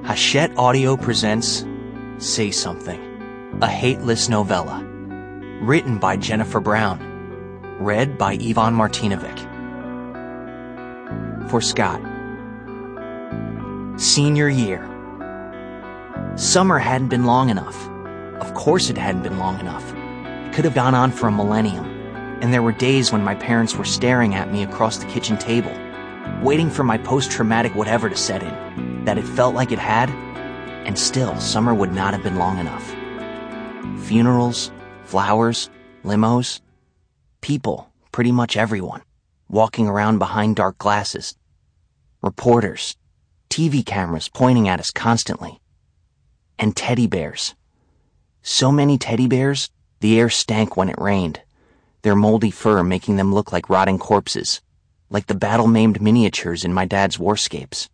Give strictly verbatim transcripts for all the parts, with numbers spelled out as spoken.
Hachette Audio presents Say Something, a hateless novella. Written by Jennifer Brown. Read by Ivan Martinovic. For Scott. Senior year. Summer hadn't been long enough. Of course it hadn't been long enough. It could have gone on for a millennium. And there were days when my parents were staring at me across the kitchen table, waiting for my post-traumatic whatever to set in, that it felt like it had, and still summer would not have been long enough. Funerals, flowers, limos, people, pretty much everyone, walking around behind dark glasses. Reporters, T V cameras pointing at us constantly. And teddy bears. So many teddy bears, the air stank when it rained, their moldy fur making them look like rotting corpses, like the battle-maimed miniatures in my dad's warscapes.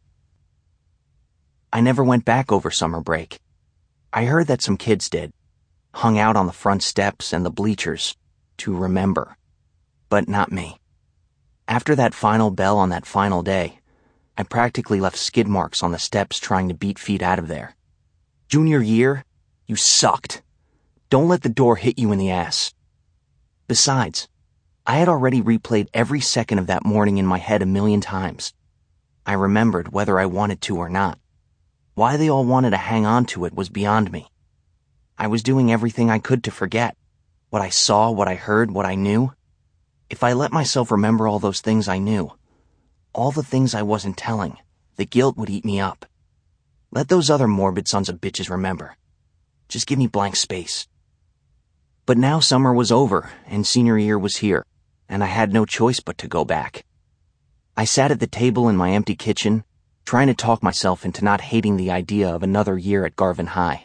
I never went back over summer break. I heard that some kids did, hung out on the front steps and the bleachers to remember, but not me. After that final bell on that final day, I practically left skid marks on the steps trying to beat feet out of there. Junior year, you sucked. Don't let the door hit you in the ass. Besides, I had already replayed every second of that morning in my head a million times. I remembered whether I wanted to or not. Why they all wanted to hang on to it was beyond me. I was doing everything I could to forget. What I saw, what I heard, what I knew. If I let myself remember all those things I knew, all the things I wasn't telling, the guilt would eat me up. Let those other morbid sons of bitches remember. Just give me blank space. But now summer was over, and senior year was here, and I had no choice but to go back. I sat at the table in my empty kitchen, trying to talk myself into not hating the idea of another year at Garvin High.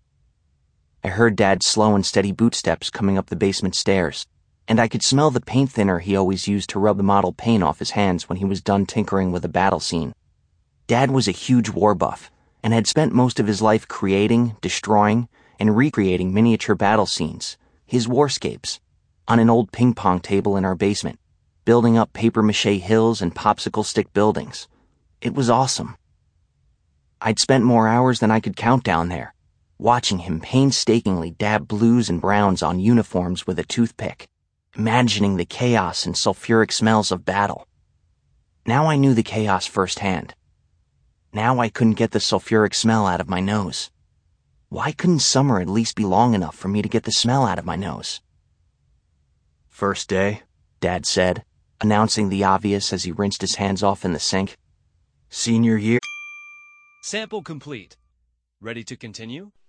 I heard Dad's slow and steady bootsteps coming up the basement stairs, and I could smell the paint thinner he always used to rub the model paint off his hands when he was done tinkering with a battle scene. Dad was a huge war buff, and had spent most of his life creating, destroying, and recreating miniature battle scenes, his warscapes, on an old ping-pong table in our basement, building up papier-mâché hills and popsicle stick buildings. It was awesome. I'd spent more hours than I could count down there, watching him painstakingly dab blues and browns on uniforms with a toothpick, imagining the chaos and sulfuric smells of battle. Now I knew the chaos firsthand. Now I couldn't get the sulfuric smell out of my nose. Why couldn't summer at least be long enough for me to get the smell out of my nose? First day, Dad said, announcing the obvious as he rinsed his hands off in the sink. Senior year. Sample complete. Ready to continue?